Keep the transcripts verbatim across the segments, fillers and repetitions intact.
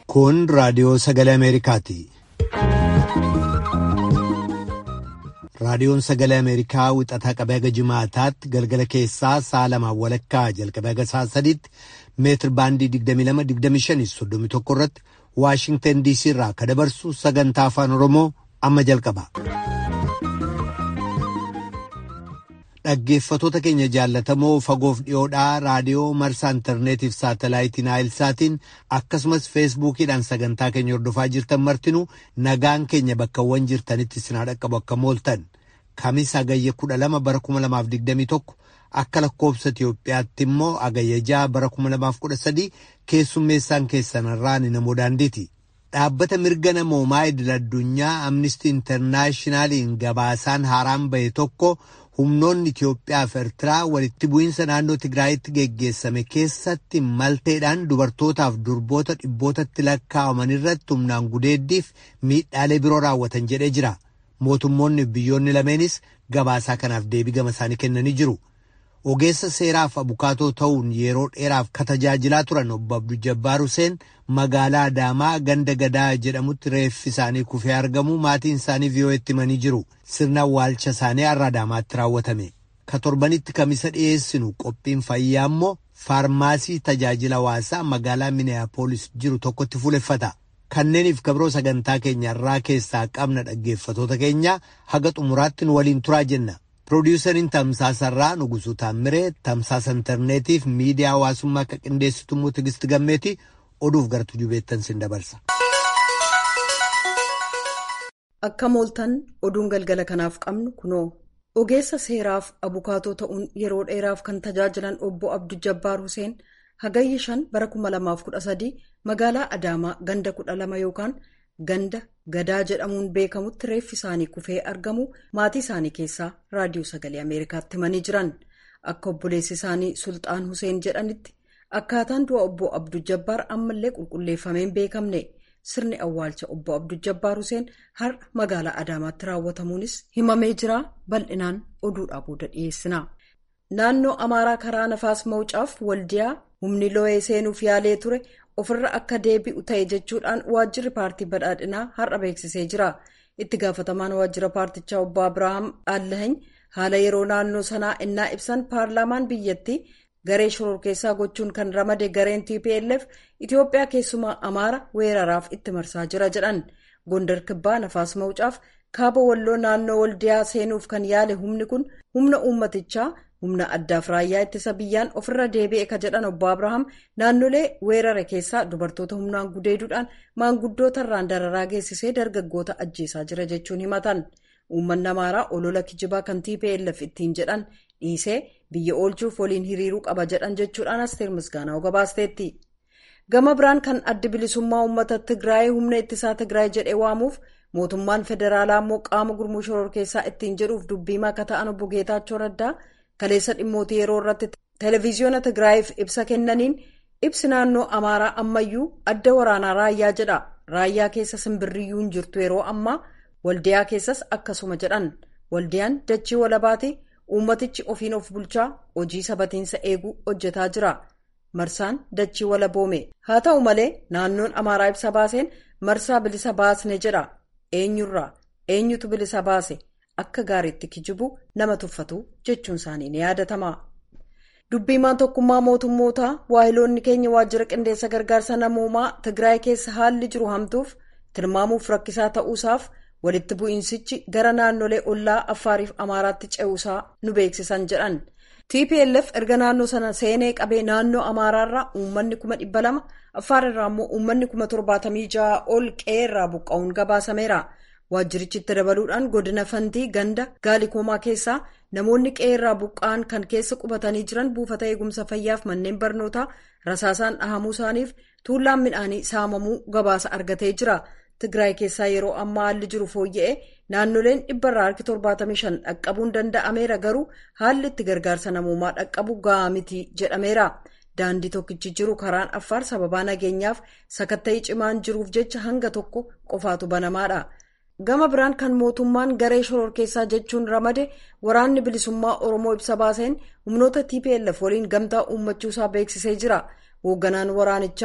Kun raadiyoo sagalee Ameerikaati. Raadiyoon sagalee Ameerikaa wixataa qabee haga jimaataatti galgala keessaa sa'a lamaan walakkaa jalqabee haga sa'a sadiitti meetir baandii digdamii lama digdamii shanii soddomii tokko irratti Waashingtan D C irraa kan dabarsu sagantaa afaan Oromoo amma jalqaba. Dhaggeeffatoota keenya jaallatamoo fagoof dhiyoodhaa raadiyoo marsaa intarneetiif saatalaayitii Naayilsaatiin akkasumas feesbuukiidhaan sagantaa keenya hordofaa jirtan martinuu nagaan keenya bakkawwan jirtanitti isin haa dhaqqabu akka mooltan. Kamisa agayya kudha lama bara kuma lamaaf digdamii tokko akka lakkoobsa Itiyoophiyaatti immoo agayya ja'a bara kuma lamaaf kudha sadii keessummeessaan keessanarraa ni namoo daandiiti. Dhaabbata mirga namoomaa idil addunyaa Amnesty Internationaliin gabaasaan haaraan bahe tokko humnoonni Itiyoophiyaa fi Eertiraa walitti bu'iinsa naannoo Tigraayitti geggeessame keessatti malteedhaan dubartootaaf durboota dhibbootatti lakkaa'aman irratti humnaan gudeeddiif miidhaalee biroo raawwatan jedhee jira. Mootummoonni biyyoonni lameenis gabaasaa kanaaf deebii gama isaanii kennanii jiru. Ogeessa seeraaf abukaatoo ta'uun yeroo dheeraaf ka tajaajilaa turan obbo Abduu Jabbaar Huseen magaalaa Adaamaa ganda gadaa jedhamutti reeffi isaanii kufee argamu maatiin isaanii V O A'tti himanii jiru. Sirna awwaalcha isaanii har'a Adaamaatti raawwatame. Ka torbanitti kamisa dhiyeessinu qophiin fayyaa immoo faarmaasii tajaajila hawaasaa magaalaa Minneapolis jiru tokkotti fuuleffata. Kanneeniif kabroo sagantaa keenya irraa keessaa qabna dhaggeeffatoota keenya haga xumuraatti nu waliin turaa jenna. Piroodyusariin Tamsaasarraa Nugusuu Taammiree Tamsaasa intarneetiif miidiyaa hawaasummaa akka qindeessitu immoo Tigisti Gammeeti oduuf gartuu jubeettan sin dabarsa. Akka mooltan oduun galgala kanaaf qabnu kunoo ogeessa seeraaf abukaatoo ta'uun yeroo dheeraaf kan tajaajilan obbo Abduu Jabbaar Huseen hagayya shan bara kuma lamaaf kudha sadii magaalaa Adaamaa ganda kudha lama yookaan ganda gadaa jedhamuun beekamutti reeffi isaanii kufee argamu maatii isaanii keessaa raadiyoo sagalee Ameerikaatti himanii jiran. Akka obboleessi isaanii Sultaan Huseen jedhanitti akkaataan du'a obbo Abduu Jabbaar ammallee qulqulleeffameen beekamne. Sirni awwaalcha obbo Abduu Jabbaar Huseen har'a magaalaa Adaamaatti raawwatamuunis himamee jira. Bal'inaan oduudhaa booda dhiyeessina. Naannoo Amaaraa karaa Nafaas Mawucaaf waldiyaa humni loo'ee seenuuf yaalee ture ofirra akka deebi'u ta'e jechuudhaan waajjirri paartii badhaadhinaa har'a beeksisee jira. Itti gaafatamaan waajjira paartichaa obbo Abirahaam Dhaalahany haala yeroo naannoo sanaa innaa ibsan paarlaamaan biyyattii garee shororkeessaa gochuun kan ramade gareen T P L F Itiyoophiyaa keessumaa Amaara weeraraaf itti marsaa jira jedhan. Gondar Kibbaa Nafaas Mawucaaf kaaba walloo naannoo waldiyaa seenuuf kan yaale humni kun humna uummatichaa humna addaaf raayyaa ittisa biyyaan ofirra deebi'e ka jedhan obbo Abirahaam naannolee weerare keessaa dubartoota humnaan gudeeduudhaan maanguddoota irraan dararaa geessisee dargaggoota ajjeesaa jira jechuun himatan. Uummanni Amaaraa olola kijibaa kan T P L F ittiin jedhan dhiisee biyya oolchuuf waliin hiriiruu qaba jedhan jechuudhaan Asteer Misgaanaa gabaasteetti. Gama biraan kan addi bilisummaa uummata Tigraay humna ittisaa Tigraay jedhee waamuuf mootummaan federaalaa immoo qaama gurmuu shororkeessaa ittiin jedhuuf dubbiimaa akka ta'an obbo Geetaachoo Raddaa kaleessa dhimmootii yeroo irratti televiziyoona Tigraayiif ibsa kennaniin ibsi naannoo Amaaraa ammayyuu adda waraanaa raayyaa jedha. Raayyaa keessa simbirriyyuu hin jirtu yeroo ammaa waldiyaa keessas akkasuma jedhan. Waldiyaan dachii walabaati uummatichi ofiin of bulchaa hojii sabatiinsa eeguu hojjetaa jira. Marsaan dachii walaboome. Haa ta'u malee naannoon Amaaraa ibsa baaseen marsaa bilisa baasne jedha. Eenyurraa eenyutu bilisa baase? Akka gaariitti kijibu nama tuffatu jechuun isaanii ni yaadatama. Dubbiimaan tokkummaa mootummootaa waahiloonni keenya waajjira qindeessa gargaarsa namoomaa Tigraay keessa haalli jiru hamtuuf tilmaamuuf rakkisaa ta'uusaaf walitti bu'iinsichi gara naannolee ollaa Affaariif Amaaraatti ce'uusaa nu beeksisan jedhan. T P L F erga naannoo sana seenee qabee naannoo Amaaraarraa uummanni kuma dhibba lama Affaarirraa immoo uummanni kuma torbaatamii ja'a ol qe'eerraa buqqa'uun gabaasameera. Waajjirichitti dabaluudhaan godina Fantii ganda Gaalikoomaa keessaa namoonni qe'eerraa buqqa'an kan keessa qubatanii jiran buufata eegumsa fayyaaf manneen barnootaa rasaasaan dhahamuu isaaniif tuullaan midhaanii saamamuu gabaasa argatee jira. Tigraay keessaa yeroo ammaa haalli jiru fooyya'ee naannoleen dhibbarraa harki torbaatamii shan dhaqqabuun danda'ameera garuu haalli itti gargaarsa namoomaa dhaqqabu gahaa miti jedhameera. Daandii tokkichi jiru karaan Affaar sababaa nageenyaaf sakatta'ii cimaan jiruuf jecha hanga tokko qofaatu banamaadha. Gama biraan kan mootummaan garee shororkeessaa jechuun ramade waraanni bilisummaa Oromoo ibsa baaseen humnoota T P L F waliin gamtaa uummachuusaa beeksisee jira. Hoogganaan waraanichaa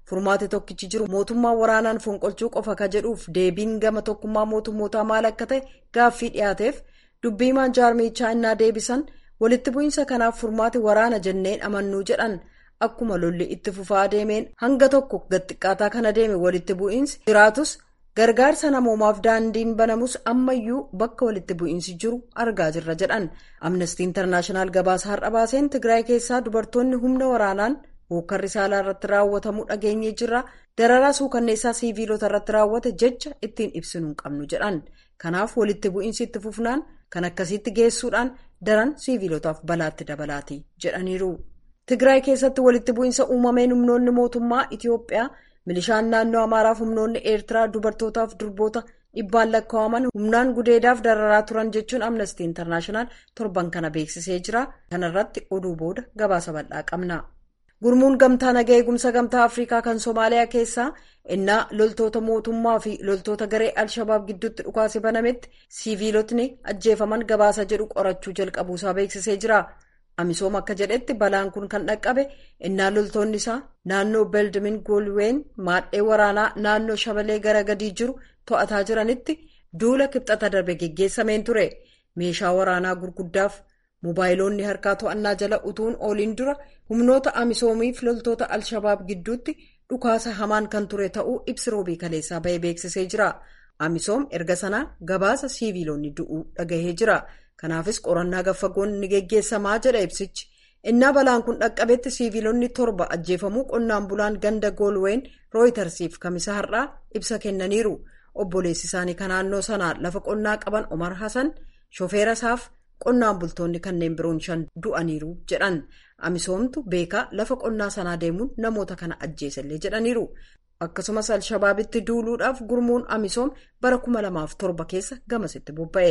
Furmaati tokkichi jiru mootummaa waraanaan fonqolchuu qofa ka jedhuuf deebiin gama tokkummaa mootummootaa maal akka ta'e gaaffii dhiyaateef dubbii himaan jaarmichaa innaa deebisan walitti bu'iinsa kanaaf furmaati waraana jenneen amannuu jedhan akkuma lolli itti fufaa deemeen hanga tokko xiqqaataa kana deeme walitti bu'iinsi jiraatus gargaarsa namoomaaf daandiin banamus ammayyuu bakka walitti bu'iinsi jiru argaa jirra jedhan. Amnestii Intarnaashinaal gabaasa har'a baaseen Tigraay keessaa dubartoonni humna waraanaan hookkarri saalaa irratti raawwatamuu dhageenyee jirra dararaa suukanneessaa siiviilota irratti raawwate jecha ittiin ibsinuu hin qabnu jedhan. Kanaaf walitti bu'iinsi itti fufnaan kan akkasitti geessuudhaan daran siiviilotaaf balaatti dabalaati jedhaniiru. Tigraay keessatti walitti bu'iinsa uumameen humnoonni mootummaa Itiyoophiyaa milishaan naannoo Amaaraaf humnoonni Eertiraa dubartootaaf durboota dhibbaan lakkaa'aman humnaan gudeedaaf dararaa turan jechuun Amnestii Intarnaashinaal torban kana beeksisee jira. Kanarratti oduu booda gabaasa bal'aa qabna. Gurmuun gamtaa nagaa eegumsa gamtaa Afrikaa kan Somaaliyaa keessaa innaa loltoota mootummaa fi loltoota garee Alshabaab gidduutti dhukaase banametti siiviilotni ajjeefaman gabaasa jedhu qorachuu jalqabuusaa beeksisee jira. Amisoom akka jedhetti balaan kun kan dhaqqabe innaa loltoonni isaa naannoo Beldimin Goolween maadhee waraanaa naannoo Shabalee gara gadii jiru to'ataa jiranitti duula kibxata darbe geggeessameen ture. Meeshaa waraanaa gurguddaaf Moobaayiloonni harkaa to'annaa jala utuun ooliin dura humnoota Amisoomiif loltoota Alshabaab gidduutti dhukaasa hamaan kan ture ta'uu ibsi roobii kaleessaa bahee beeksisee jira. Amisoom erga sanaa gabaasa siiviilonni du'uu dhagahee jira. Kanaafis qorannaa gaffagoon ni geggeessamaa jedha ibsichi. Innaa balaan kun dhaqqabetti siiviilonni torba ajjeefamuu qonnaan bulaan ganda Goolween Rooyitersiif kamisa har'aa ibsa kennaniiru. Obboleessi isaanii kan naannoo sanaa lafa qonnaa qaban Omar Hassan shofeera isaaf qonnaan bultoonni kanneen biroon shan du'aniiru jedhan. Amisoomtu beekaa lafa qonnaa sanaa deemuun namoota kana ajjeesallee jedhaniiru. Akkasumas Alshabaabitti duuluudhaaf gurmuun Amisoom bara kuma lamaaf torba keessa gamasitti bobba'e.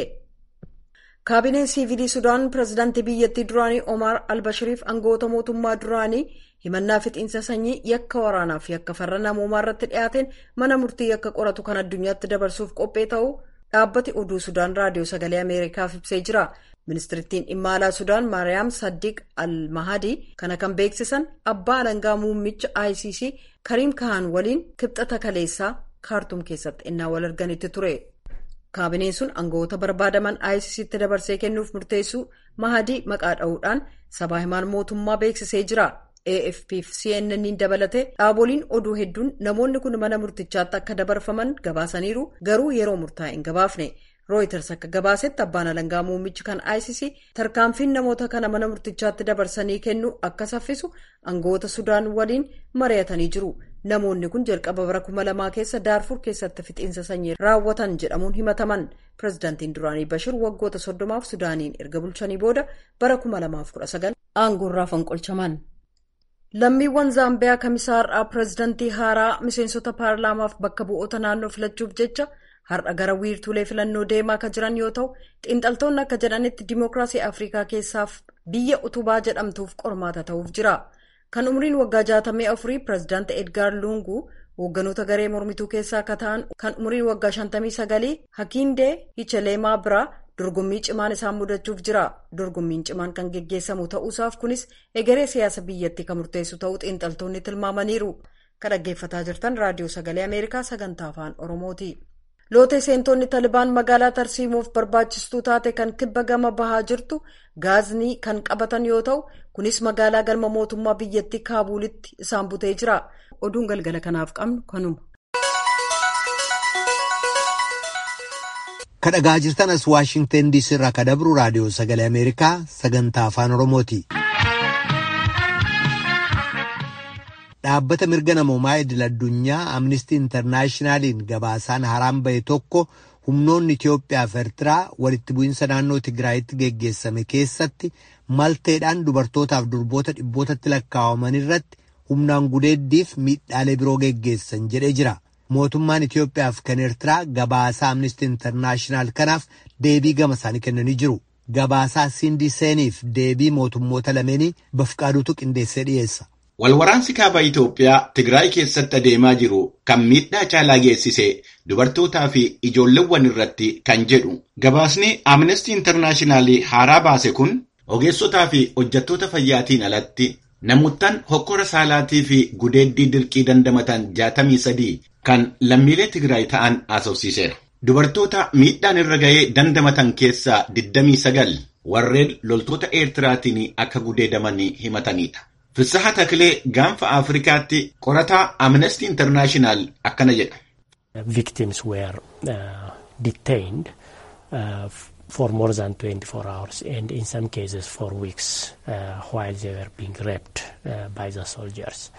Kaabineen siivilii Sudaan pirezidaantii biyyattii duraanii Omar Albashiriif aangoota mootummaa duraanii himannaa fixiinsa sanyii yakka waraanaa fi yakka farra namoomaa irratti dhiyaateen mana murtii yakka qoratu kan addunyaatti dabarsuuf qophee ta'uu dhaabbati oduu Sudaan raadiyoo sagalee Ameerikaaf ibsee jira. Ministirittiin dhimma alaa Sudaan Maariyaam Saddiq Al-Mahadii kana kan beeksisan abbaa alangaa muummicha I C C Kariim Kahan waliin kibxata kaleessaa Kaartum keessatti innaa wal arganitti ture. Kaabineen sun aangoota barbaadaman I C C'tti dabarsee kennuuf murteessuu Mahadii maqaa dha'uudhaan sabaa himaan mootummaa beeksisee jira. A F P fi C N N dabalatee dhaaboliin oduu hedduun namoonni kun mana murtichaatti akka dabarfaman gabaasaniiru garuu yeroo murtaa'e hin gabaafne. Reuters akka gabaasetti abbaan alangaa muummichi kan I C C tarkaanfiin namoota kana mana murtichaatti dabarsanii kennu akka saffisu aangoota Sudaan waliin mari'atanii jiru. Namoonni kun jalqaba bara kuma lamaa keessa Daarfur keessatti fixiinsa sanyii raawwatan jedhamuun himataman. Pirezidaantiin duraanii Bashir waggoota soddomaaf Sudaaniin erga bulchanii booda bara kuma lamaaf kudha sagal aangoorraa fonqolchaman. Lammiiwwan Zaambiyaa kamisaa har'aa pirezidaantii haaraa miseensota paarlaamaaf bakka bu'oota naannoo filachuuf jecha har'a gara wiirtuulee filannoo deemaa akka jiran yoo ta'u xiinxaltoonni akka jedhanitti dimookiraasii Afrikaa keessaaf biyya utubaa jedhamtuuf qormaata ta'uuf jira. Kan umriin waggaa jaatamii afurii pirezidaanti Edgaar Lungu hoogganoota garee mormituu keessaa akka ta'an kan umriin waggaa shantamii sagalii Hakiindee Hicheleemaa biraa dorgommii cimaan isaan mudachuuf jira. Dorgommiin cimaan kan geggeessamu ta'uusaaf kunis egeree siyaasa biyyattii kan murteessu ta'uu xiinxaltoonni tilmaamaniiru. Kan dhaggeeffataa jirtan raadiyoo sagalee Ameerikaa sagantaa afaan Oromooti. Lootee seentonni Talibaan magaalaa Tarsiimoof barbaachistuu taate kan kibba gama bahaa jirtu gaaznii kan qabatan yoo ta'u kunis magaalaa galma mootummaa biyyattii Kaabulitti isaan butee jira. Oduun galgala kanaaf qabnu kanuma. Kadhagaa jirtan as Waashingtan D C irraa kadabru raadiyoo sagalee Ameerikaa sagantaa afaan Oromooti. Dhaabbata mirga namoomaa idil addunyaa Amnestii Intarnaashinaaliin gabaasaan haraan bahe tokko humnoonni Itiyoophiyaa fi Eertiraa walitti bu'iinsa naannoo Tigraayitti geggeessame keessatti malteedhaan dubartootaaf durboota dhibbootatti lakkaa'aman irratti humnaan gudeeddiif miidhaalee biroo geggeessan jedhee jira. Mootummaan Itiyoophiyaa fi kan Eertiraa gabaasaa Amnestii Intarnaashinaal kanaaf deebii gama isaanii kennanii jiru. Gabaasaa Sindi Seeniif deebii mootummoota lameenii Bafqaaduutu qindeessee dhiyeessa. Walwaraansi kaaba Itoophiyaa Tigraay keessatti adeemaa jiru kan miidhaa caalaa geessise dubartootaa fi ijoolleewwan irratti kan jedhu gabaasni Amnesty International haaraa baase kun ogeessotaa fi hojjettoota fayyaatiin alatti Namoottan hokkora saalaatii fi gudeeddii dirqii dandamatan jaatamii sadii kan lammiilee Tigraay ta'an haasofsiiseera. Dubartoota miidhaan irra ga'ee dandamatan keessaa digdamii sagal warreen loltoota Eertiraatiin akka gudeedaman himatanidha. Fissaha Taklee gaanfa Afrikaatti qorataa Amnesty International akkana jedha. Victims were uh, detained uh, for more than twenty-four hours and in some cases for weeks uh, while they were being raped uh, by the soldiers.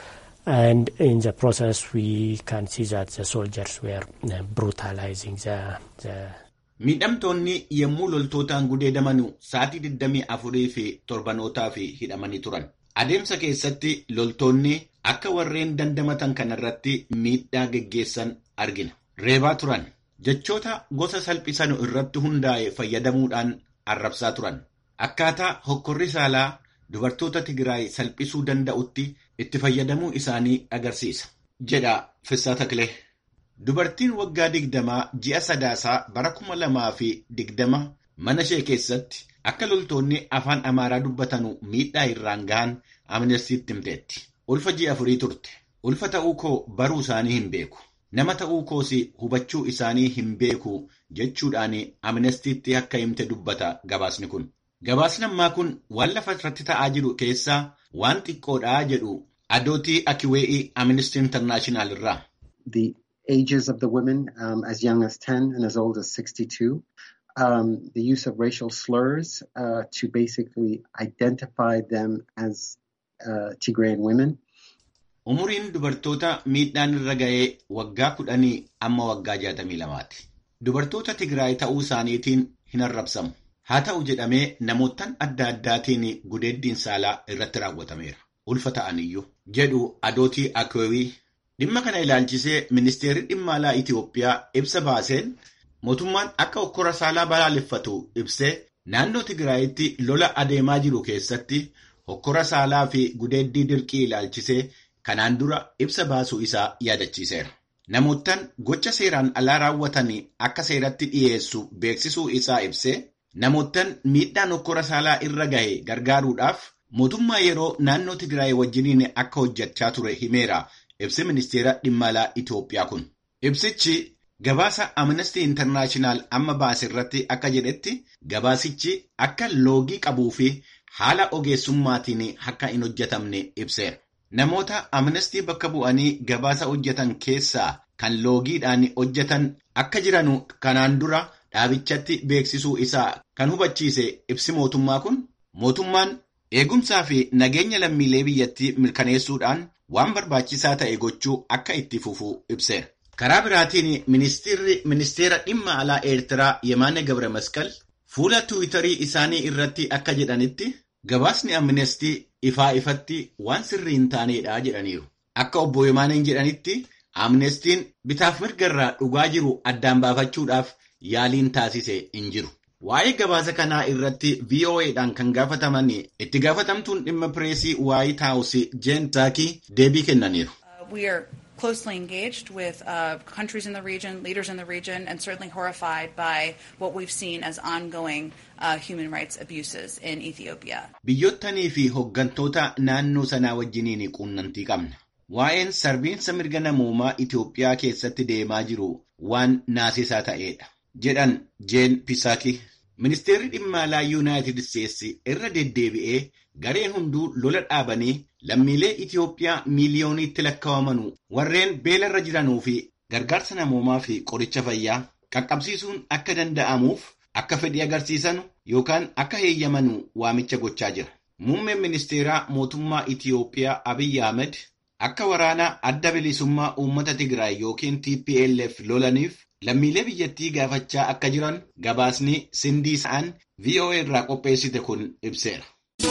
And in the process we can see that the soldiers were uh, brutalizing the... the Miidhamtoonni yommuu loltootaan gudeedamanu sa'aatii digdamii afurii fi torbanootaa fi hidhamanii turan. Adeemsa keessatti loltoonni akka warreen dandamatan kanarratti miidhaa geggeessan argina. Reebaa turan. Jechoota gosa salphisanu irratti hundaa'e fayyadamuudhaan arrabsaa turan. Akkaataa hokkorri saalaa dubartoota Tigraay salphisuu danda'utti itti fayyadamuu isaanii agarsiisa. Jedha Fissaa Taklee. Dubartiin waggaa digdamaa ji'a sadaasaa bara kuma lamaa fi digdama mana ishee keessatti akka loltoonni afaan Amaaraa dubbatanu miidhaa irraan gahan Amnestiitti himteetti. Ulfa ji'a afurii turte. Ulfa ta'uu koo baruu isaanii hin beeku. Nama ta'uu koos hubachuu isaanii hin beeku jechuudhaan Amnestiitti akka himte dubbata gabaasni kun. Gabaasni ammaa kun waan lafa irratti ta'aa jiru keessaa waan xiqqoodhaa jedhu Adootii Akiwee'ii Amnesty International irraa. The ages of the women um, as young as ten and as old as sixty-two. Um, the use of racial slurs uh, to basically identify them as uh, Tigrayan women. Umuriin dubartoota miidhaan irra ga'ee waggaa kudhanii amma waggaa jaatamii lamaati. Dubartoota Tigraay ta'uu isaaniitiin hin arrabsamu. Haa ta'u jedhamee namoottan adda addaatiin gudeeddiin saalaa irratti raawwatameera. Ulfa ta'aniyyuu jedhu Adootii Akiwee'ii. Dhimma kana ilaalchisee ministeerri dhimma alaa Itiyoophiyaa ibsa baaseen mootummaan akka hokkora saalaa balaaleffatu ibsee naannoo Tigraayitti lola adeemaa jiru keessatti hokkora saalaa fi gudeeddii dirqii ilaalchisee kanaan dura ibsa baasuu isaa yaadachiiseera. Namoottan gocha seeraan alaa raawwatan akka seeratti dhiyeessu beeksisuu isaa ibsee namoottan miidhaan hokkora saalaa irra gahe gargaaruudhaaf mootummaa yeroo naannoo Tigraay wajjiniin akka hojjechaa ture himeera. Ibsi ministeera dhimma alaa Itiyoophiyaa kun. Ibsichi gabaasa Amnesty International amma baase irratti akka jedhetti gabaasichi akka loogii qabuu fi haala ogeessummaatiin akka hin hojjetamne ibseera. Namoota Amnesty bakka bu'anii gabaasa hojjetan keessaa kan loogiidhaan hojjetan akka jiranu kanaan dura dhaabichatti beeksisuu isaa kan hubachiise ibsi mootummaa kun mootummaan eegumsaa fi nageenya lammiilee biyyattii mirkaneessuudhaan waan barbaachisaa ta'e gochuu akka itti fufuu ibseera. Karaa biraatiin ministeerri ministeera dhimma alaa Eertiraa Yemaane Gabre Masqal fuula Tiwiitarii isaanii irratti akka jedhanitti gabaasni Amnestii ifaa ifatti waan sirrii hin taanedha jedhaniiru. Akka obbo Yemaaneen jedhanitti Amnestiin bitaaf mirgarraa dhugaa jiru addaan baafachuudhaaf yaaliin taasise hin jiru. Waa'ee gabaasa kanaa irratti V O A'dhaan kan gaafataman itti gaafatamtuun dhimma pireesii White House Jen Psaki deebii kennaniiru. We are closely engaged with uh, countries in the region, leaders in the region, and certainly horrified by what we've seen as ongoing uh, human rights abuses in Ethiopia. Biyyottanii fi hoggantoota naannoo sanaa wajjiniin quunnamtii qabna. Waa'een sarbiinsa mirga namoomaa Itiyoophiyaa keessatti deemaa jiru waan naasisaa ta'edha. Jedhan Jen Psaki. Ministeerri dhimma alaa Yuunaayitid Isteetsi irra deddeebi'ee gareen hunduu lola dhaabanii lammiilee Itiyoophiyaa miiliyooniitti lakkaawamanu warreen beelarra jiranuu fi gargaarsa namoomaa fi qoricha fayyaa qaqqabsiisuun akka danda'amuuf akka fedhii agarsiisanu yookaan akka heeyyamanu waamicha gochaa jira. Muummeen ministeeraa mootummaa Itiyoophiyaa Abiy Ahmed akka waraana adda bilisummaa uummata Tigraay yookiin T P L F lolaniif lammiilee biyyattii gaafachaa akka jiran gabaasni Sindii Sa'an V O A irraa qopheessite kun ibseera.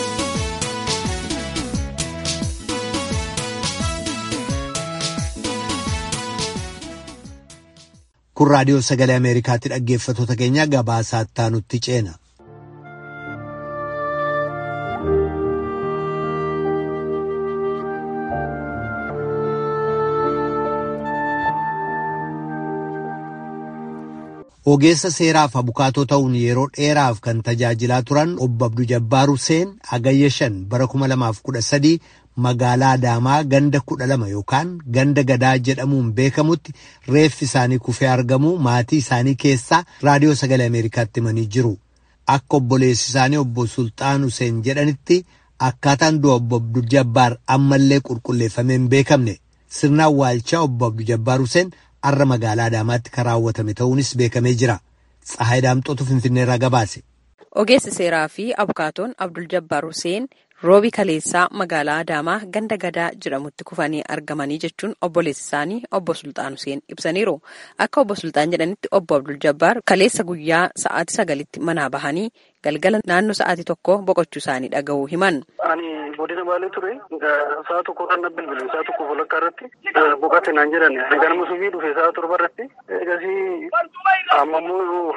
Kun raadiyoo sagalee Ameerikaatti dhaggeeffattoota keenya gabaasaa taanutti ceena. Ogeessa seeraaf abukaatoo ta'uun yeroo dheeraaf kan tajaajilaa turan obbo Abduu Jabbaar Huseen hagayya shan bara kuma lamaaf kudha sadii magaalaa Adaamaa ganda kudha lama yookaan ganda gadaa jedhamuun beekamutti reeffi isaanii kufee argamu maatii isaanii keessaa raadiyoo sagalee Ameerikaatti himanii jiru. Akka obboleessi isaanii obbo Sultaan Huseen jedhanitti akkaataan du'a obbo Abduu Jabbaar ammallee qulqulleeffamee hin beekamne. Sirna awwaalchaa obbo Abduu Jabbaar Huseen har'a magaalaa Adaamaatti kan raawwatame ta'uunis beekamee jira. Tsahaay Daamxootu Finfinneerraa gabaase. Ogeessi seeraa fi abukaatoon Abdul Jabbaar Huseen roobi kaleessaa magaalaa Adaamaa ganda gadaa jedhamutti kufanii argamanii jechuun obboleessi isaanii obbo Sultaan Huseen ibsaniiru. Akka obbo Sultaan jedhanitti obbo Abdul Jabbaar kaleessa guyyaa sa'aatii sagalitti manaa bahanii galgala naannoo sa'aatii tokko boqochuu isaanii dhaga'uu himan. Ani godina Baalee ture sa'a tokko kan bilbilu sa'a tokko walakkaa irratti boqote naan jedhan ganama subii dhufe sa'a torba irratti eegasii ammoo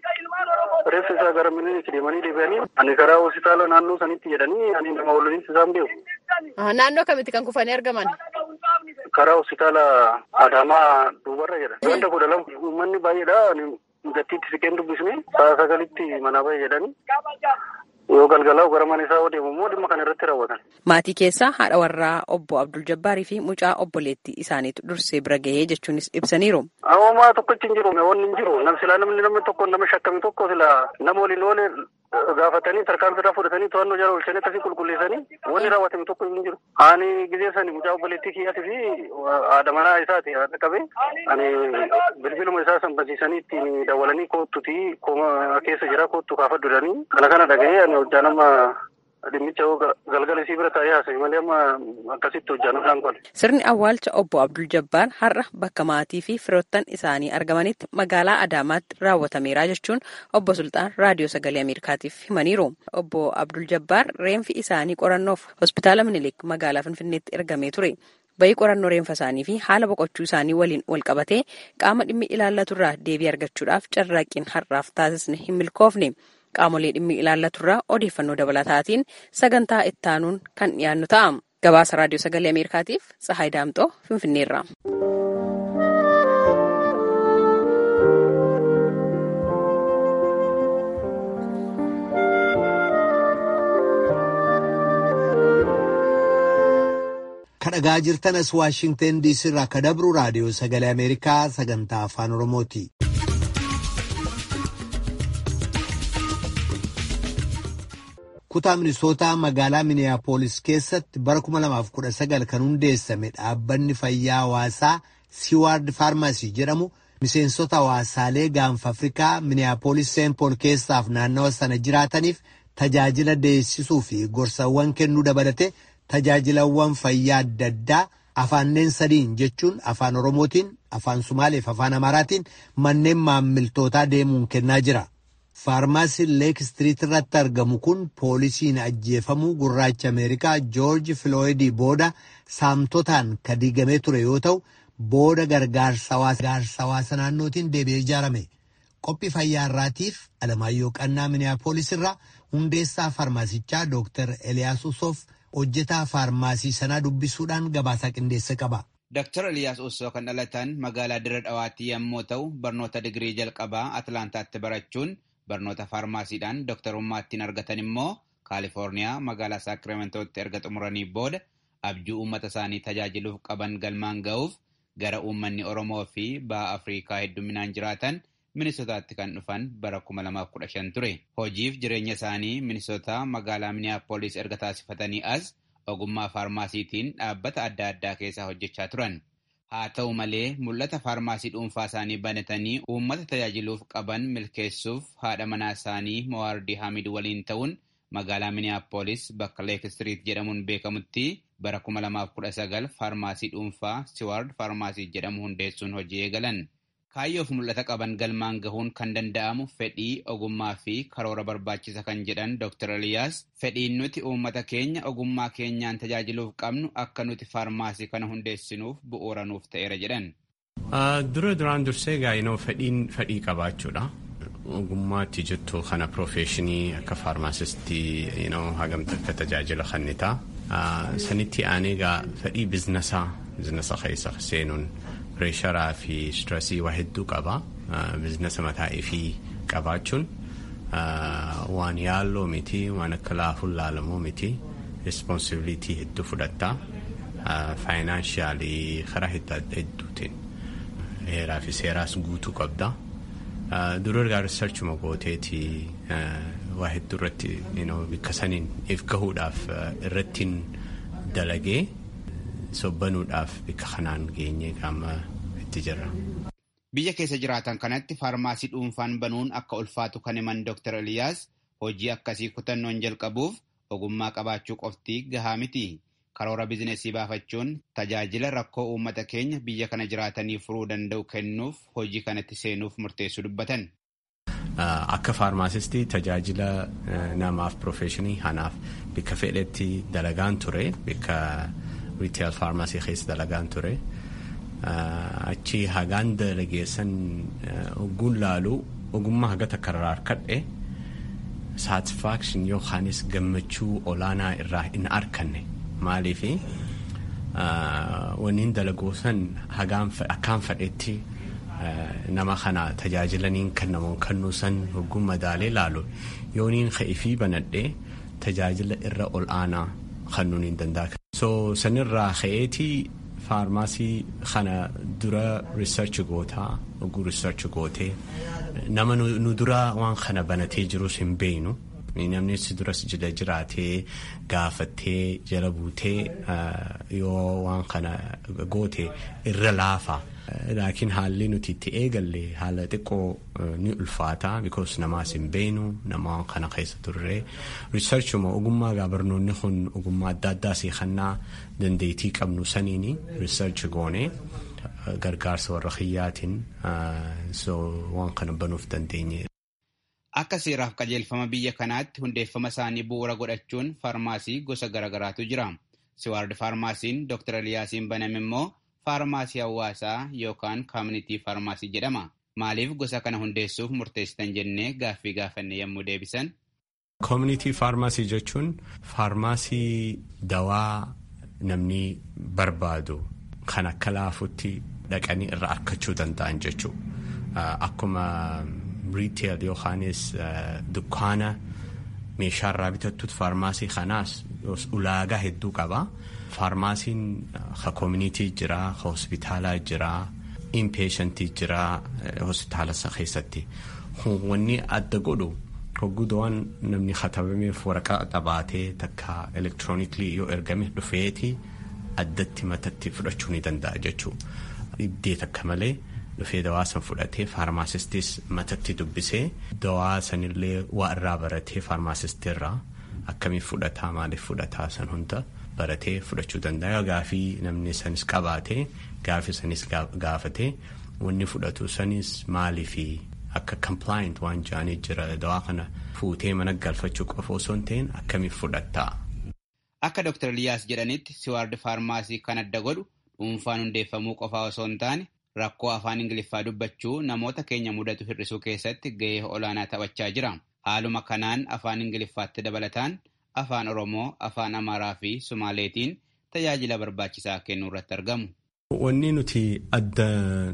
reeffa isaa gara miniitti deemanii deebi'anii ani karaa hospitaala naannoo sanitti jedhanii ani nama waliin isaan beeku. Naannoo kamitti kan kufanii argaman? Karaa hospitaala Adaamaa duubarra jedhan. Ganda kudha lama uummanni baay'eedha. Gattiitti siqeen dubbisne sa'a sagalitti manaa bahe jedhanii yoo galgalaa gara mana isaa deemu immoo dhimma kana irratti raawwatan. Maatii keessaa haadha warraa obbo Abdul Jabbaarii fi mucaa obboleettii isaaniitu dursee bira gahee jechuunis ibsaniiru. Awwaamaa tokkochi hin jiru, namoonni hin jiru. Nam silaa namni namni tokko nama shakkame tokko silaa nama waliin oole gaafatanii tarkaanfii irraa fudhatanii to'annoo jala oolchanii akkasii qulqulleessanii wanni raawwatame tokko hin jiru. Ani gizee sani mucaa obboleettii kiyyaati fi haadha manaa isaati haadha qabee ani bilbiluma isaa sanbasiisanii ittiin dawwalanii koottuti kooma keessa jira koottu kaafadhu jedhanii kana kana dhaga'ee ani hojjaan amma dhimmicha galgala isii bira taa'ee haasa'e malee amma akkasitti hojjaan isaan qole. Sirni awwaalcha obbo Abdul Jabbaar har'a bakka maatii fi firoottan isaanii argamanitti magaalaa Adaamaatti raawwatameera jechuun obbo Sultaan raadiyoo sagalee Ameerikaatiif himaniiru. Obbo Abdul Jabbaar reenfi isaanii qorannoof hospitaala Minilik magaalaa Finfinneetti ergamee ture. Bayii qorannoo reenfa isaanii fi haala boqochuu isaanii waliin wal qabatee qaama dhimmi ilaallaturraa deebii argachuudhaaf carraaqqiin har'aaf taasisne hin milkoofne. Qaamolee dhimmi ilaallaturraa odeeffannoo dabalataatiin sagantaa ittaanuun kan dhiyaannu ta'a. Gabaasa raadiyoo sagalee Ameerikaatiif Tsahaay Daamxoo Finfinneerraa. Kadhagaa jirtanas Waashingteen diisii irraa ka dabru raadiyoo sagalee Ameerikaa sagantaa afaan Oromooti. Kutaa Minisootaa magaalaa Miniyaapolis keessatti bara kuma lamaaf kudha sagal kan hundeessame dhaabbanni fayyaa hawaasaa Siwaard Faarmaasii jedhamu miseensota hawaasaalee gaanfa Afrikaa Miniyaapolis Seenpool keessaaf naannawa sana jiraataniif tajaajila deessisuu fi gorsawwan kennuu dabalate tajaajilawwan fayyaa adda addaa afaanneen sadiin jechuun afaan Oromootiin, afaan Sumaalee fi afaan Amaaraatiin manneen maammiltootaa deemuun kennaa jira. Faarmaasiin Leek Street irratti argamu kun poolisiin ajjeefamuu gurraacha Ameerikaa Joorji Filooyidii booda saamtotaan ka diigamee ture yoo ta'u, booda gargaarsa hawaasa naannootiin deebi'ee ijaarame. Qophii fayyaa irraatiif Alamaayyoo Qannaa Miniyaapolis irraa hundeessaa faarmaasichaa Dooktar Eliyaas Usoof hojjetaa faarmaasii sanaa dubbisuudhaan gabaasaa qindeessa qaba. Dooktar Eliyaas Usoo kan dhalatan magaalaa Dirre Dhawaatti yommuu ta'u, barnoota digirii jalqabaa Atlaantaatti barachuun barnoota faarmaasiidhaan dooktarummaattiin argatan immoo Kaalifoorniyaa magaalaa Saakramentootti erga xumuranii booda abjuu uummata isaanii tajaajiluuf qaban galmaan ga'uuf gara uummanni Oromoo fi baha Afrikaa hedduminaan jiraatan Minisootaatti kan dhufan bara kuma lamaaf kudha shan ture. Hojiif jireenya isaanii Minisootaa magaalaa Miniyaapolis erga taasifatanii as ogummaa faarmaasiitiin dhaabbata adda addaa keessaa hojjechaa turan. Haa ta'u malee mul'ata faarmaasii dhuunfaa isaanii banatanii uummata tajaajiluuf qaban milkeessuuf haadha manaa isaanii Mowaardii Hamid waliin ta'uun magaalaa Miniyaapolis bakka Leek Street jedhamuun beekamutti bara kuma lamaaf kudha sagal faarmaasii dhuunfaa Siwaard Faarmaasii jedhamu hundeessuun hojii eegalan. Kaayyoof mul'ata qaban galmaan gahuun kan danda'amu fedhii, ogummaa fi karoora barbaachisa kan jedhan Dooktar Eliyaas fedhiin nuti uummata keenya ogummaa keenyaan tajaajiluuf qabnu akka nuti faarmaasii kana hundeessinuuf bu'uura nuuf ta'eera jedhan. Dura duraan dursee gaa'inoo fedhiin fedhii qabaachuudha. Ogummaatti jettu kana profeeshinii akka faarmaasistii hagamta akka tajaajila kannitaa. Sanitti aanee gaa fedhii biznasaa biznasa keessa seenuun pireesharaa fi stressii waa hedduu qaba. Biizinasa mataa ifii qabaachuun waan yaalloo miti, waan akka laafuun laalamoo miti. Responsibility hedduu fudhatta. Faayinaansiyaalii karaa hedduutiin heeraa fi seeraas guutuu qabda. Dura ergaa riisarchuma gooteeti waa hedduu irratti bikka saniin if gahuudhaaf irrattiin dalagee sobbanuudhaaf bikka kanaan geenye qaama itti jirra. Biyya keessa jiraatan kanatti faarmaasii dhuunfaan banuun akka ulfaatu kan himan Dooktar Eliyaas hojii akkasii kutannoon jalqabuuf ogummaa qabaachuu qofti gahaa miti. Karoora bizinesii baafachuun tajaajila rakkoo uummata keenya biyya kana jiraatanii furuu danda'u kennuuf hojii kanatti seenuuf murteessuu dubbatan. Akka faarmaasistii tajaajila namaaf profeshinii hanaaf bikka fedhetti dalagaan ture, bikka retail faarmaasii keessa dalagaan ture. Achi hagaan dalageessan ogguun laaluu ogummaa haga takka irraa harkadhe satisfaction yookaanis gammachuu olaanaa irraa hin arkanne. Maaliifi wanniin dalagoosan akkaan fedhetti nama kana tajaajilaniin kennamuun kennuusan hogguun madaalee laalu yooniin ka'ifii banadhee tajaajila irra ol aanaa kennuun hin danda'a. So sanirraa ka'eetii faarmaasii kana dura research gootaa hogguu research gootee nama nu dura waan kana banatee jirus hin beeynu. Namni si duras jila jiraatee gaafatee jala buutee yoo waan kana goote irra laafa. Laakiin haalli nuti itti eegalle haala xiqqoo ni ulfaata because namaas hin beenu nama kana keessa turre. Researchuma ogummaa barnoonni kun ogummaa adda addaa seekannaa dandeettii qabnu saniini research goone gargaarsa warra kiyyaatiin so waan kana banuuf dandeenye. Akka seeraaf qajeelfama biyya kanaatti hundeeffama isaanii bu'uura godhachuun faarmaasii gosa garagaraatu jira. Siwaard faarmaasiin Dooktar Eliyaasiin baname immoo faarmaasii hawaasaa yookaan kaamunitii faarmaasii jedhama. Maaliif gosa kana hundeessuuf murteessitan jennee gaaffii gaafanne yommuu deebisan? Kaamunitii faarmaasii jechuun faarmaasii dawaa namni barbaadu kan akka laafutti dhaqanii irraa argachuu danda'an jechuudha. Akkuma retail yookaanis dukkaana meeshaarraa bitattuutti faarmaasii kanaas ulaagaa hedduu qaba. Faarmaasiin ka community jira, ka hospitaalaa jira, inpatientii jira hospitaala keessatti. Wanni adda godhu hogguu dawaan namni katabameef waraqaa qabaatee takka elektiroonikli yoo ergame dhufeeti addatti matatti fudhachuu ni danda'a jechuudha. Dhibdee takka malee. Dhufee dawaa san fudhatee faarmaasistis matatti dubbisee dawaa sanillee waa irraa baratee faarmaasistirraa akkamiin fudhataa maaliif fudhataa san hunda baratee fudhachuu danda'a. Gaafii namni sanis qabaatee gaafii sanis gaafatee wanni fudhatu sanis maaliifi akka compliant waan jaanii jira dawaa kana fuutee mana galfachuu qofa osoo hin ta'in akkamiin fudhataa. Akka Dooktar Eliyaas jedhanitti Siwaard faarmaasii kan adda godhu dhuunfaan hundeeffamuu qofaa osoo hin taane rakkoo afaan Ingiliffaa dubbachuu namoota keenya mudatu hir'isuu keessatti gahee olaanaa taphachaa jira. Haaluma kanaan afaan Ingiliffaatti dabalataan afaan Oromoo, afaan Amaaraa fi Sumaaleetiin tajaajila barbaachisaa kennuu irratti argamu. Wanni nuti adda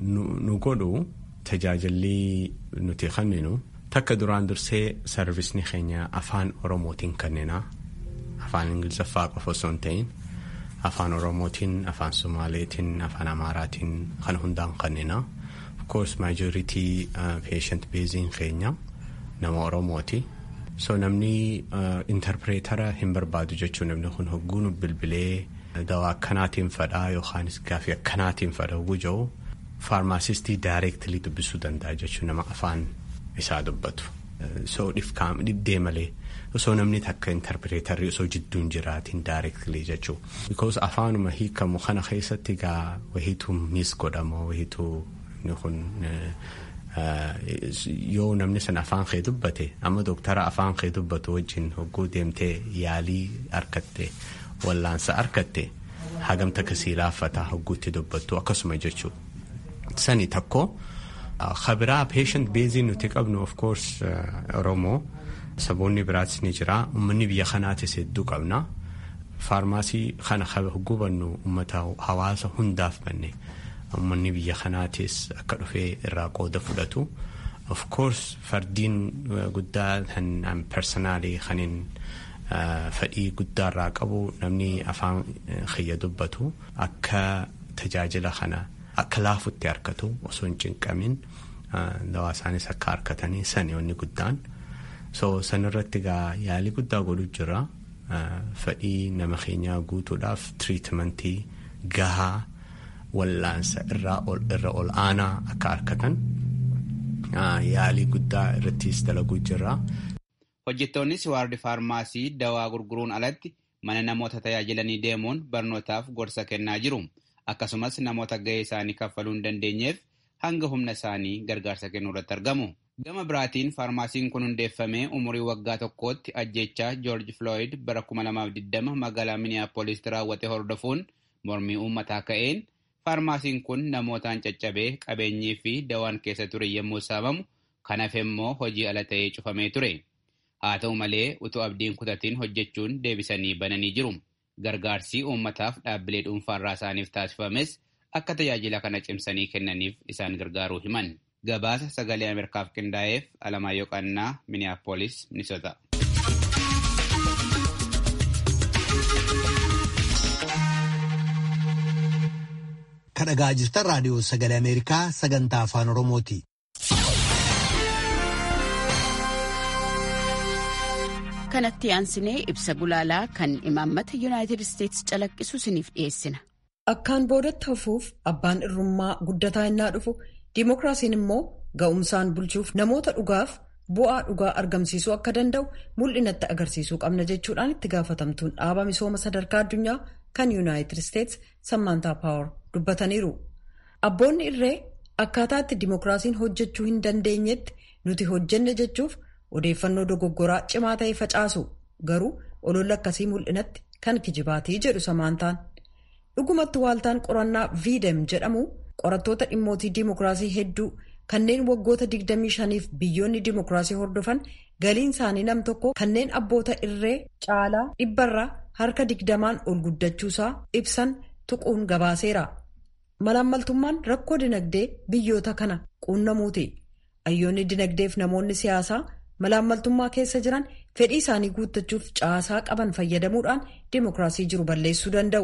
nu godhu tajaajilli nuti kenninu takka duraan dursee sarvisni keenya afaan Oromootiin kennina. Afaan Ingiliffaa qofa osoo hin ta'in. Afaan Oromootiin, afaan Sumaaleetiin, afaan Amaaraatiin kan hundaan kennina. Of course majority uh, patient basing keenya nama Oromooti. So namni uh, interpretara hin barbaadu jechuun namni kun hogguun bilbilee dawaa akkanaatiin fadhaa yookaanis gaafii akkanaatiin fadha hogguu jiru faarmaasistii directly dubbisuu danda'a jechuun nama afaan isaa dubbatu. Uh, so dhifkaam dhibdee malee. Osoo namni takka interpretarri osoo jidduun jiraatiin directly jechuu. Because afaanuma hiikamu kana keessatti gaa wahiitu mis godhama wahiitu kun yoo namni san afaan kee dubbate amma dooktara afaan kee dubbatu wajjin hogguu deemtee yaalii argatte wallaansa argatte hagam takka sii laaffata hogguutti dubbattu akkasuma jechuu. Sani takko khabiraa patient basing nuti qabnu of course Oromoo. Saboonni biraattis ni jira. Uummanni biyya kanaatis hedduu qabna. Faarmaasii kana hogguu bannu uummata hawaasa hundaaf banne uummanni biyya kanaatis akka dhufee irraa qooda fudhatu. Of course fardiin guddaa kan personaalii kanin fedhii guddaarraa qabu namni afaan kiyya dubbatu akka tajaajila kana akka laafutti harkatu osoo hin cinqamin dawaa isaanis akka harkatanii sani wanni guddaan. So sanirratti gaa yaalii guddaa godhu jira. Fedhii nama keenyaa guutuudhaaf tiriitmentii gahaa wallaansa irraa ol aanaa akka harkatan yaalii guddaa irrattis dalaguu jira. Hojjettoonnis waardi faarmaasii dawaa gurguruun alatti mana namoota tajaajilanii deemuun barnootaaf gorsa kennaa jiru. Akkasumas namoota gahee isaanii kaffaluu hin dandeenyeef hanga humna isaanii gargaarsa kennuu irratti argamu. Gama biraatiin faarmaasiin kun hundeeffamee umurii waggaa tokkootti ajjechaa George Floyd bara kuma lamaaf digdama magaalaa Minneapolis raawwate hordofuun mormii uummataa ka'een faarmaasiin kun namootaan caccabee qabeenyii fi dawaan keessa ture yommuu saamamu kanaaf immoo hojii ala ta'ee cufamee ture. Haa ta'u malee utuu abdiin kutatiin hojjechuun deebisanii bananii jiru. Gargaarsi uummataaf dhaabbilee dhuunfaarraa isaaniif taasifames akka tajaajila kana cimsanii kennaniif isaan gargaaruu himan. Gabaasa sagalee Ameerikaaf qindaa'eef Alamaayyoo Qannaa, Minneapolis, Minnesota. Kan dhagaa jirtan raadiyoo sagalee Ameerikaa sagantaa afaan Oromooti. Kanatti aansinee ibsa gulaalaa kan imaammata Yuunaayitid Isteetsi calaqqisu isiniif dhiyeessina. Akkaan boodatti hafuuf abbaan irrummaa guddataa innaa dhufu diimokiraasiin immoo ga'umsaan bulchuuf namoota dhugaaf bu'aa dhugaa argamsiisuu akka danda'u mul'inatti agarsiisuu qabna jechuudhaan itti gaafatamtuun dhaaba misooma sadarkaa addunyaa kan Yuunaayitid Isteetsi Sammaantaa Paawar dubbataniiru. Abboonni irree akkaataa itti diimokiraasiin hojjechuu hin dandeenyetti nuti hojjenne jechuuf odeeffannoo dogoggoraa cimaa ta'e facaasu garuu ololla akkasii mul'inatti kan kijibaatii jedhu Samaantaan. Dhugumatti waaltaan qorannaa viidem jedhamu qorattoota dhimmootii diimokiraasii hedduu kanneen waggoota digdamii shaniif biyyoonni diimokiraasii hordofan galiin isaanii nam tokko kanneen abboota irree caalaa dhibbarraa harka digdamaan ol guddachuusaa ibsan tuquun gabaaseera. Malaammaltummaan rakkoo dinagdee biyyoota kana quunnamuuti. Hayyoonni dinagdeef namoonni siyaasaa malaammaltummaa keessa jiran fedhii isaanii guuttachuuf caasaa qaban fayyadamuudhaan diimokiraasii jiru balleessuu danda'u.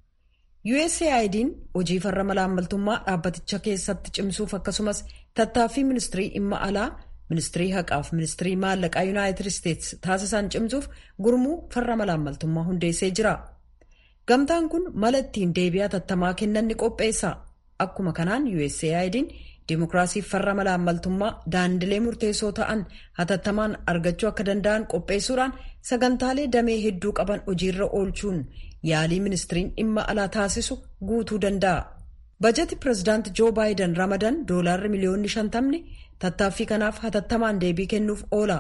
U S A I D'n hojii farra malaammaltummaa dhaabbaticha keessatti cimsuuf akkasumas tattaaffii ministirii dhimma alaa, ministirii haqaaf ministirii maallaqaa Yuunaayitid Isteetsi taasisan cimsuuf gurmuu farra malaammaltummaa hundeessee jira. Gamtaan kun mala ittiin deebi'aa tattamaa kennan ni qopheessa. Akkuma kanaan U S A I D'n diimokiraasiif farra malaammaltummaa daandilee murteessoo ta'an hatattamaan argachuu akka danda'an qopheessuudhaan sagantaalee damee hedduu qaban hojiirra oolchuun yaalii ministiriin dhimma alaa taasisu guutuu danda'a. Bajeti pirezidaanti Joo Baayiden ramadan doolaarri miliyoonni shantamni tattaaffii kanaaf hatattamaan deebii kennuuf oola.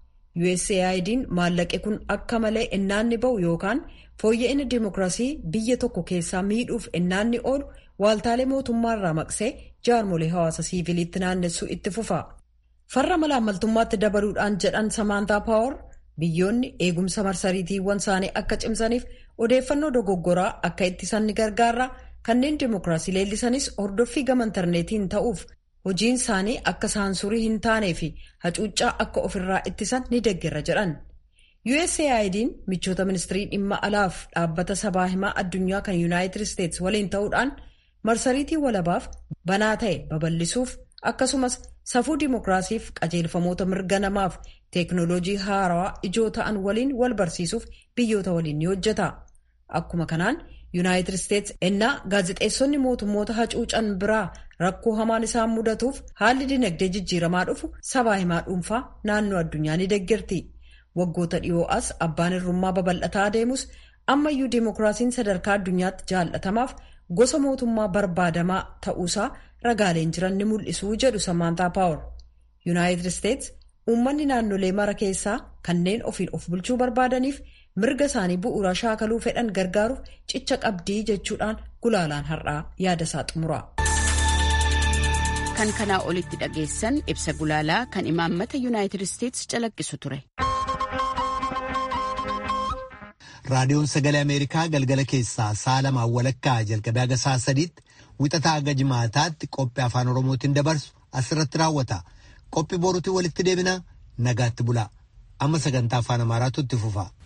U S A I D'n maallaqi kun akka malee ennaanni ba'u yookaan fooyya'ina diimokiraasii biyya tokko keessaa miidhuuf ennaanni oolu waaltaalee mootummaarraa maqsee jaarmolee hawaasa siiviliitti naannessuu itti fufa. Farra malaammaltummaatti dabaluudhaan jedhan Samaantaa Paawar biyyoonni eegumsa marsariitiiwwan isaanii akka cimsaniif odeeffannoo dogoggoraa akka ittisan ni gargaara. Kanneen diimokiraasii leellisanis hordoffii gama intarneetiin ta'uuf hojiin isaanii akka saansurii hin taanee fi hacuuccaa akka ofirraa ittisan ni deeggarra jedhan. U S A I D'n michoota ministirii dhimma alaaf dhaabbata sabaa himaa addunyaa kan Yuunaayitid Isteetsi waliin ta'uudhaan marsariitii walabaaf banaa ta'e babal'isuuf akkasumas safuu diimokiraasiif qajeelfamoota mirga namaaf teeknooloojii haarawaa ijoo ta'an waliin wal barsiisuuf biyyoota waliin ni hojjeta. Akkuma kanaan Yuunaayitid Isteetsi ennaa gaazexeessonni mootummoota hacuucan biraa rakkoo hamaan isaan mudatuuf haalli dinagdee jijjiiramaa dhufu sabaa himaa dhuunfaa naannoo addunyaa ni deeggarti. Waggoota dhiyoo as abbaan irrummaa babal'ataa adeemus ammayyuu diimokiraasiin sadarkaa addunyaatti jaallatamaaf gosa mootummaa barbaadamaa ta'uusaa ragaaleen jiran ni mul'isuu jedhu Samaantaa Paawar. Yuunaayitid Isteetsi uummanni naannolee mara keessaa kanneen ofiin of bulchuu barbaadaniif mirga isaanii bu'uura shaakaluu fedhan gargaaruuf cicha qabdii jechuudhaan gulaalaan har'aa yaadasaa xumura. Kan kanaa olitti dhageessan ibsa gulaalaa kan imaammata Yuunaayitid Isteetsi calaqqisu ture. Raadiyoon sagalee Ameerikaa galgala keessaa sa'a lamaan walakkaa jalqabee haga sa'a sadiitti wixataa haga jimaataatti qophii afaan Oromootiin dabarsu asirratti raawwata. Qophii boruutiin walitti deebina nagaatti bulaa. Amma sagantaa afaan Amaaraatu itti fufa.